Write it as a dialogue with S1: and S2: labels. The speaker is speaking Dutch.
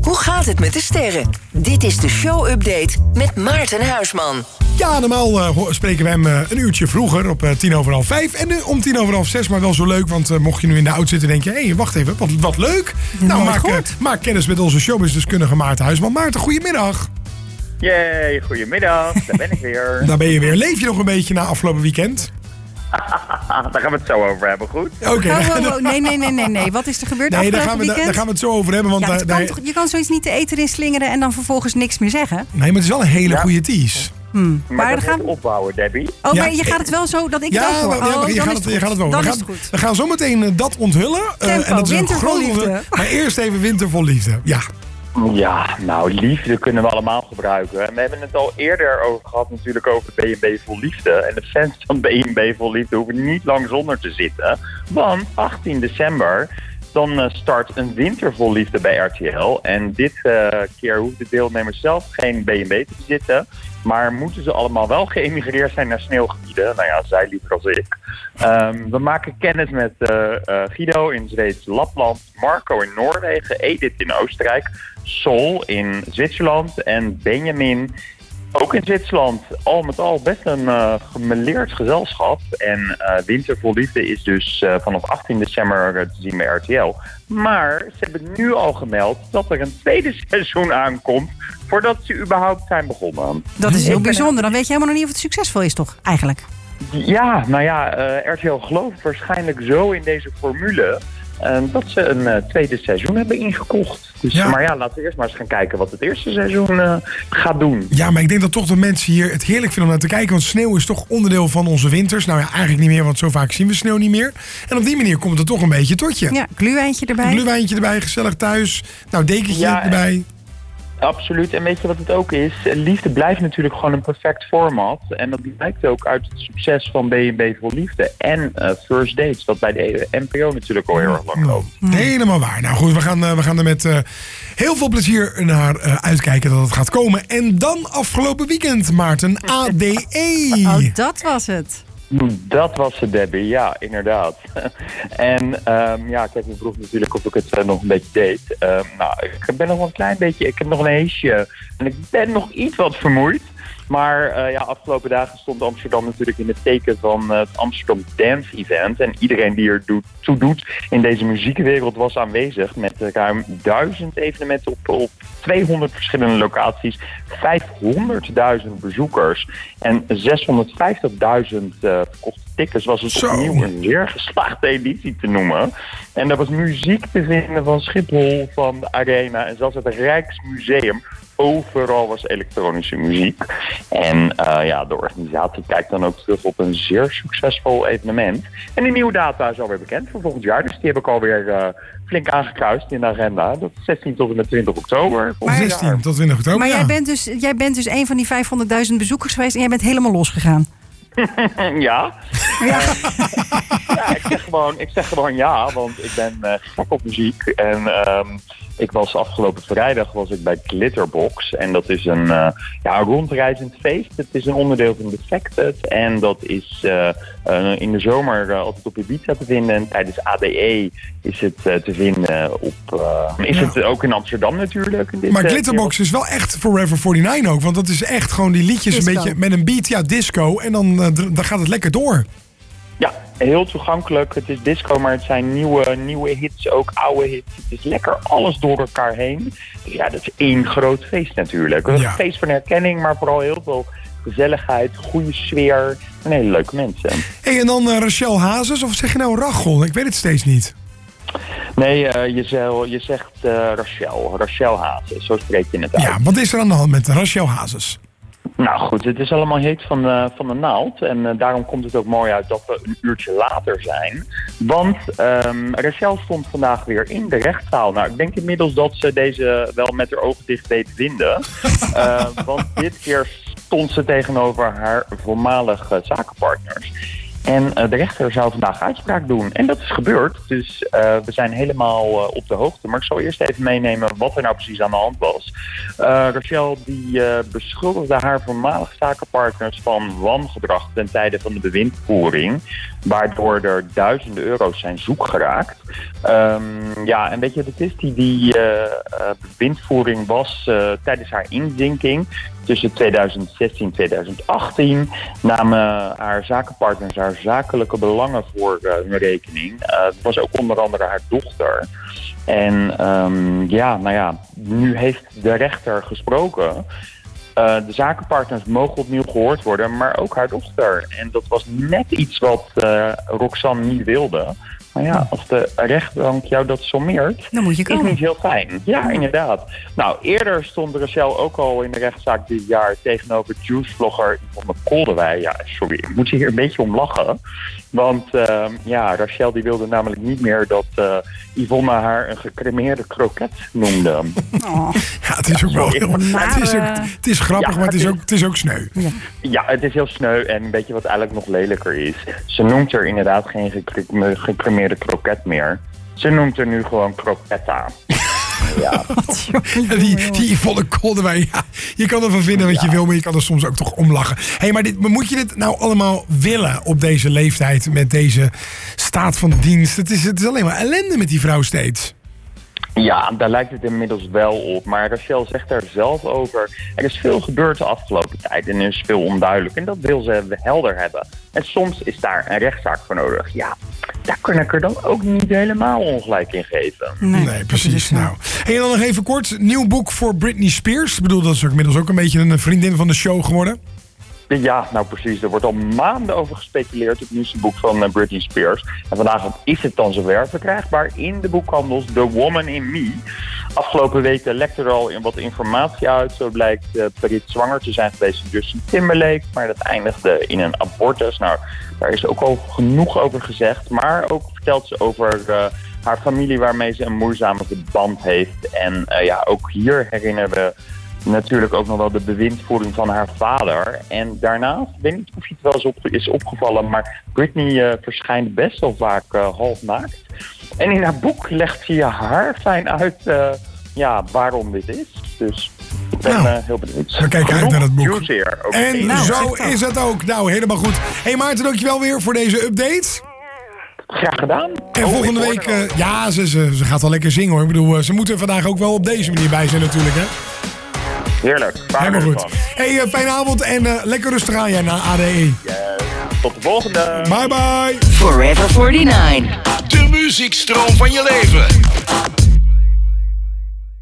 S1: Hoe gaat het met de sterren? Dit is de show-update met Maarten Huisman.
S2: Ja, normaal spreken we hem een uurtje vroeger op 5:10. En nu om 5:10, maar wel zo leuk. Want mocht je nu in de auto zitten, denk je... hé, wacht even, wat leuk. Maak kennis met onze showbizdeskundige Maarten Huisman. Maarten, goedemiddag.
S3: Yay, goedemiddag. Daar ben ik weer.
S2: Daar ben je weer. Leef je nog een beetje na afgelopen weekend?
S3: Daar gaan we het zo over hebben, goed?
S4: Oké. Nee. Wat is er gebeurd afgelopen weekend?
S2: Daar gaan we het zo over hebben. Want
S4: je kan zoiets niet de eter in slingeren en dan vervolgens niks meer zeggen.
S2: Nee, maar het is wel een hele goede tease.
S3: Maar dat moet opbouwen, Debbie.
S4: Oh, maar je gaat het wel zo dat ik het ook hoor.
S2: Je gaat het wel.
S4: Dan is het goed.
S2: We gaan zo meteen dat onthullen.
S4: Tempo,
S2: en dat is
S4: winter vol liefde.
S2: Maar eerst even winter vol liefde.
S3: Ja, nou, liefde kunnen we allemaal gebruiken. We hebben het al eerder over gehad natuurlijk over B&B Vol Liefde. En de fans van B&B Vol Liefde hoeven niet lang zonder te zitten. Want 18 december, dan start een winter vol liefde bij RTL. En dit keer hoeven de deelnemers zelf geen B&B te bezitten. Maar moeten ze allemaal wel geëmigreerd zijn naar sneeuwgebieden? Nou ja, zij liever als ik. We maken kennis met Guido in Zweeds Lapland, Marco in Noorwegen, Edith in Oostenrijk, Sol in Zwitserland en Benjamin ook in Zwitserland. Al met al best een gemêleerd gezelschap. En Winter vol Liefde is dus vanaf 18 december te zien bij RTL. Maar ze hebben nu al gemeld dat er een tweede seizoen aankomt voordat ze überhaupt zijn begonnen.
S4: Dat is heel bijzonder. Dan weet je helemaal nog niet of het succesvol is, toch? Eigenlijk.
S3: Ja, nou ja, RTL gelooft waarschijnlijk zo in deze formule dat ze een tweede seizoen hebben ingekocht. Dus, ja. Maar ja, laten we eerst maar eens gaan kijken wat het eerste seizoen gaat doen.
S2: Ja, maar ik denk dat toch de mensen hier het heerlijk vinden om naar te kijken. Want sneeuw is toch onderdeel van onze winters. Nou ja, eigenlijk niet meer, want zo vaak zien we sneeuw niet meer. En op die manier komt het toch een beetje tot je.
S4: Ja, glühweintje erbij.
S2: Glühweintje erbij, gezellig thuis. Nou, dekentje erbij.
S3: Absoluut. En weet je wat het ook is? Liefde blijft natuurlijk gewoon een perfect format. En dat blijkt ook uit het succes van B&B Vol Liefde. En First Dates, dat bij de NPO natuurlijk al heel erg lang loopt.
S2: Helemaal waar. Nou goed, we gaan er met heel veel plezier naar uitkijken dat het gaat komen. En dan afgelopen weekend, Maarten, ADE.
S4: Oh, dat was het.
S3: Dat was het, Debbie. Ja, inderdaad. En kijk, je vroeg natuurlijk of ik het nog een beetje deed. Nou, ik ben nog wel een klein beetje... Ik heb nog een heesje en ik ben nog iets wat vermoeid. Maar afgelopen dagen stond Amsterdam natuurlijk in het teken van het Amsterdam Dance Event. En iedereen die er toe doet in deze muziekwereld was aanwezig met ruim 1000 evenementen op 200 verschillende locaties, 500.000 bezoekers en 650.000 verkochte tickets. Was het opnieuw een zeer geslaagde editie te noemen. En er was muziek te vinden van Schiphol, van de Arena en zelfs het Rijksmuseum. Overal was elektronische muziek. En de organisatie kijkt dan ook terug op een zeer succesvol evenement. En die nieuwe data is alweer bekend voor volgend jaar. Dus die heb ik alweer flink aangekruist in de agenda. Dat is 16 tot en met 20 oktober.
S2: 16 tot 20 oktober,
S4: maar jij bent dus een van die 500.000 bezoekers geweest en jij bent helemaal losgegaan.
S3: Ja. Ik zeg gewoon ja, want ik ben gek op muziek. En ik was afgelopen vrijdag bij Glitterbox. En dat is een rondreizend feest. Het is een onderdeel van Defected. En dat is in de zomer altijd op Ibiza te vinden. En tijdens ADE is het te vinden is het ook in Amsterdam natuurlijk.
S2: Maar Glitterbox is wel echt Forever 49 ook. Want dat is echt gewoon die liedjes disco. Een beetje met een beat, disco. En dan gaat het lekker door.
S3: Ja, heel toegankelijk. Het is disco, maar het zijn nieuwe hits, ook oude hits. Het is lekker alles door elkaar heen. Ja, dat is één groot feest natuurlijk. Een feest van herkenning, maar vooral heel veel gezelligheid, goede sfeer en hele leuke mensen.
S2: Hey, en dan Rachel Hazes, of zeg je nou Rachel? Ik weet het steeds niet.
S3: Nee, je zegt Rachel Hazes, zo spreek je het uit.
S2: Ja, wat is er aan de hand met Rachel Hazes?
S3: Nou goed, het is allemaal heet van de naald. En daarom komt het ook mooi uit dat we een uurtje later zijn. Want Rachel stond vandaag weer in de rechtszaal. Nou, ik denk inmiddels dat ze deze wel met haar ogen dicht weet te vinden. Want dit keer stond ze tegenover haar voormalige zakenpartners. En de rechter zou vandaag uitspraak doen. En dat is gebeurd. Dus we zijn helemaal op de hoogte. Maar ik zal eerst even meenemen wat er nou precies aan de hand was. Rachel die beschuldigde haar voormalige zakenpartners van wangedrag ten tijde van de bewindvoering. Waardoor er duizenden euro's zijn zoek geraakt. En weet je wat het is? Die bewindvoering was tijdens haar inzinking. Tussen 2016 en 2018 namen haar zakenpartners haar zakelijke belangen voor hun rekening. Dat was ook onder andere haar dochter. En nu heeft de rechter gesproken. De zakenpartners mogen opnieuw gehoord worden, maar ook haar dochter. En dat was net iets wat Roxanne niet wilde. Maar ja, als de rechtbank jou dat sommeert,
S4: dan moet je komen.
S3: Is niet heel fijn. Ja, inderdaad. Nou, eerder stond Rachel ook al in de rechtszaak dit jaar tegenover juicevlogger Yvonne Koldewij. Ja, sorry, ik moet hier een beetje om lachen. Want Rachel die wilde namelijk niet meer dat Yvonne haar een gecremeerde kroket noemde.
S2: Oh. Ja, het is ook wel heel... Het is grappig, maar het is ook sneu.
S3: Ja, het is heel sneu. En weet je wat eigenlijk nog lelijker is? Ze noemt er inderdaad geen gecremeerde kroket meer. Ze noemt er nu gewoon kroketta. Ja.
S2: Die Yvonne Koldewij, je kan ervan vinden wat je wil, maar je kan er soms ook toch om lachen. Hé, maar moet je dit nou allemaal willen op deze leeftijd met deze staat van dienst? Het is alleen maar ellende met die vrouw steeds.
S3: Ja, daar lijkt het inmiddels wel op. Maar Rachel zegt er zelf over. Er is veel gebeurd de afgelopen tijd en er is veel onduidelijk. En dat wil ze helder hebben. En soms is daar een rechtszaak voor nodig. Ja, daar kan ik er dan ook niet helemaal ongelijk in geven.
S2: Nee, precies. Nou. En dan nog even kort. Nieuw boek voor Britney Spears. Ik bedoel, dat is ook inmiddels ook een beetje een vriendin van de show geworden.
S3: Ja, nou precies. Er wordt al maanden over gespeculeerd, het nieuwste boek van Britney Spears. En vandaag is het dan zover verkrijgbaar in de boekhandels The Woman in Me. Afgelopen weken lekte er al wat informatie uit. Zo blijkt Brit zwanger te zijn geweest van Justin Timberlake. Maar dat eindigde in een abortus. Nou, daar is ook al genoeg over gezegd. Maar ook vertelt ze over haar familie waarmee ze een moeizame verband heeft. En ook hier herinneren we natuurlijk ook nog wel de bewindvoering van haar vader. En daarnaast, ik weet niet of je het wel eens is opgevallen, maar Britney verschijnt best wel vaak half naakt. En in haar boek legt ze je haar fijn uit waarom dit is. Dus ik ben heel benieuwd.
S2: We kijken uit naar het boek.
S3: En
S2: zo is het ook. Nou, helemaal goed. Hey Maarten, dankjewel weer voor deze update.
S3: Graag gedaan.
S2: En volgende week, ze gaat wel lekker zingen hoor. Ik bedoel, ze moeten vandaag ook wel op deze manier bij zijn natuurlijk, hè?
S3: Heerlijk.
S2: Helemaal goed. Hey, fijne avond en lekker rustig aan jij naar ADE.
S3: Yes. Tot de volgende.
S2: Bye bye.
S1: Forever 49.
S5: De muziekstroom van je leven.